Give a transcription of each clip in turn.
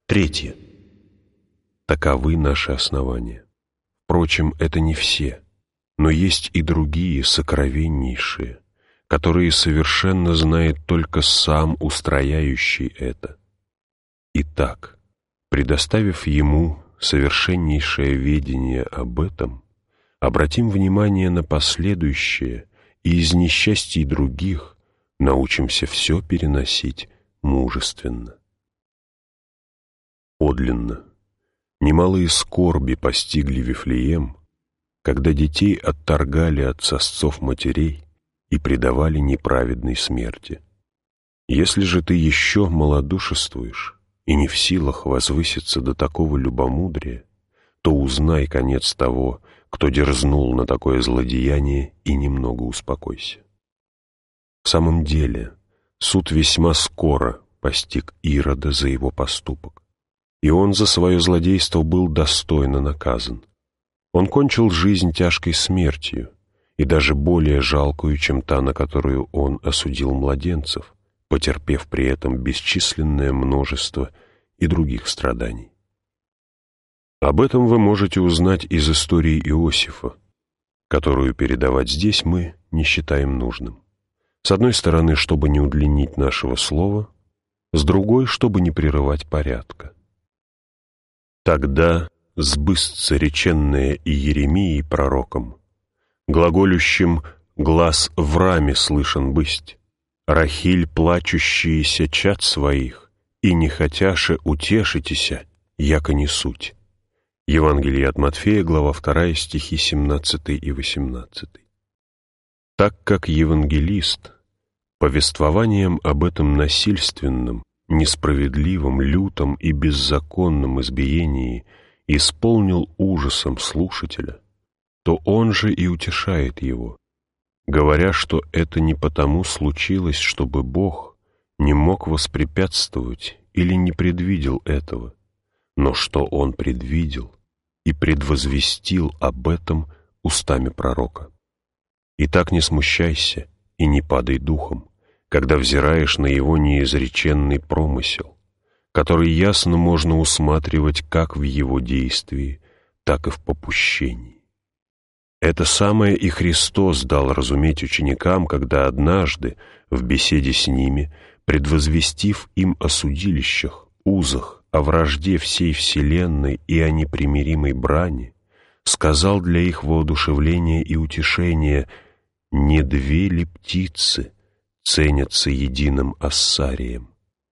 Третье. Таковы наши основания. Впрочем, это не все, но есть и другие, сокровеннейшие, которые совершенно знает только сам устрояющий это. Итак, предоставив ему совершеннейшее ведение об этом, обратим внимание на последующее, и из несчастий других научимся все переносить мужественно. Подлинно, немалые скорби постигли Вифлеем, когда детей отторгали от сосцов матерей и предавали неправедной смерти. Если же ты еще малодушествуешь и не в силах возвыситься до такого любомудрия, то узнай конец того, кто дерзнул на такое злодеяние, и немного успокойся. В самом деле, суд весьма скоро постиг Ирода за его поступок, и он за свое злодейство был достойно наказан. Он кончил жизнь тяжкой смертью, и даже более жалкую, чем та, на которую он осудил младенцев, потерпев при этом бесчисленное множество и других страданий. Об этом вы можете узнать из истории Иосифа, которую передавать здесь мы не считаем нужным. С одной стороны, чтобы не удлинить нашего слова, с другой, чтобы не прерывать порядка. Тогда сбыстся реченное Иеремией пророком, глаголющим «глас в раме слышен бысть, Рахиль плачущиеся чад своих, и не хотяше утешитеся, яко не суть». Евангелие от Матфея, глава 2, стихи 17 и 18. Так как евангелист повествованием об этом насильственном, несправедливом, лютом и беззаконном избиении исполнил ужасом слушателя, то он же и утешает его, говоря, что это не потому случилось, чтобы Бог не мог воспрепятствовать или не предвидел этого, но что Он предвидел и предвозвестил об этом устами пророка. Итак, не смущайся и не падай духом, когда взираешь на его неизреченный промысел, который ясно можно усматривать как в его действии, так и в попущении. Это самое и Христос дал разуметь ученикам, когда однажды, в беседе с ними, предвозвестив им о судилищах, узах, о вражде всей вселенной и о непримиримой брани, сказал для их воодушевления и утешения: «Не две ли птицы ценятся единым оссарием,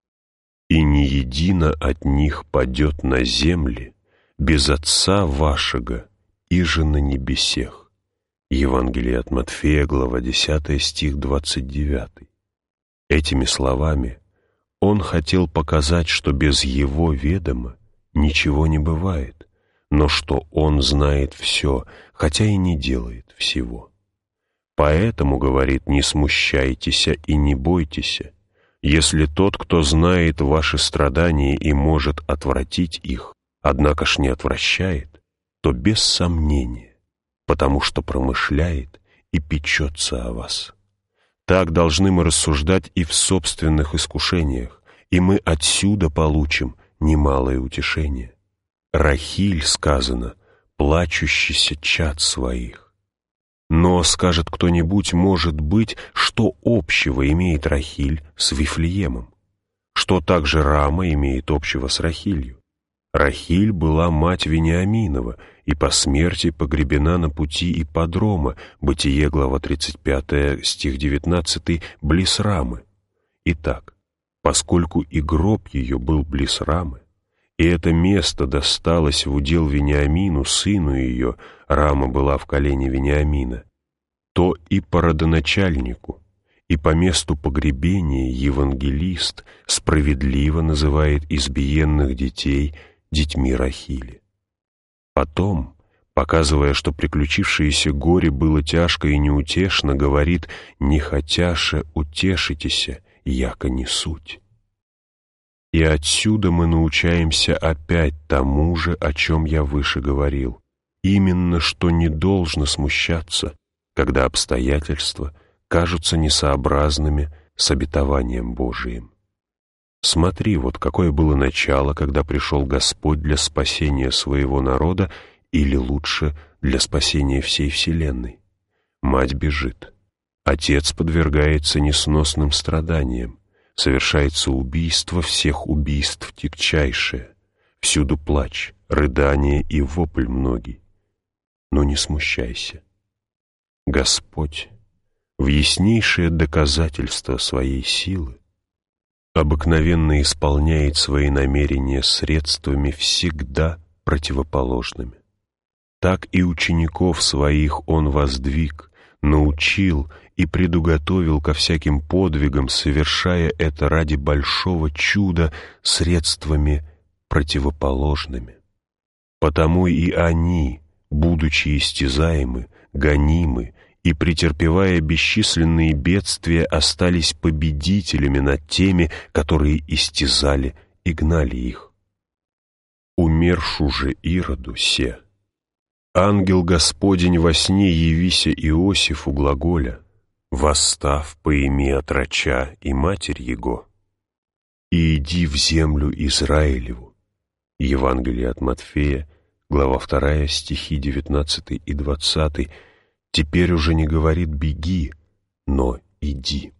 и не едино от них падет на земли без Отца вашего, иже на небесех». Евангелие от Матфея, глава 10, стих 29. Этими словами он хотел показать, что без его ведома ничего не бывает, но что он знает все, хотя и не делает всего. Поэтому, говорит, не смущайтесь и не бойтесь, если тот, кто знает ваши страдания и может отвратить их, однако ж не отвращает, то без сомнения, потому что промышляет и печется о вас. Так должны мы рассуждать и в собственных искушениях, и мы отсюда получим немалое утешение. Рахиль, сказано, плачущийся чад своих. Но, скажет кто-нибудь, может быть, что общего имеет Рахиль с Вифлеемом? Что также Рама имеет общего с Рахилью? Рахиль была мать Вениаминова и по смерти погребена на пути ипподрома, Бытие, глава 35, стих 19, близ Рамы. Итак, поскольку и гроб ее был близ Рамы, и это место досталось в удел Вениамину, сыну ее, Рама была в колене Вениамина, то и по родоначальнику, и по месту погребения евангелист справедливо называет избиенных детей детьми Рахили. Потом, показывая, что приключившееся горе было тяжко и неутешно, говорит: «Не хотяше утешитеся, яко не суть». И отсюда мы научаемся опять тому же, о чем я выше говорил, именно что не должно смущаться, когда обстоятельства кажутся несообразными с обетованием Божиим. Смотри, вот какое было начало, когда пришел Господь для спасения своего народа, или лучше, для спасения всей вселенной. Мать бежит. Отец подвергается несносным страданиям. Совершается убийство всех убийств тягчайшее. Всюду плач, рыдание и вопль многий. Но не смущайся. Господь, в яснейшее доказательство своей силы, обыкновенно исполняет свои намерения средствами всегда противоположными. Так и учеников своих Он воздвиг, научил и предуготовил ко всяким подвигам, совершая это ради большого чуда средствами противоположными. Потому и они, будучи истязаемы, гонимы и претерпевая бесчисленные бедствия, остались победителями над теми, которые истязали и гнали их. Умершу же Ироду се, ангел Господень во сне явися Иосифу глаголя, восстав, поими отроча и матерь его, и иди в землю Израилеву. Евангелие от Матфея, глава 2, стихи 19 и 20. Теперь уже не говорит «беги», но «иди».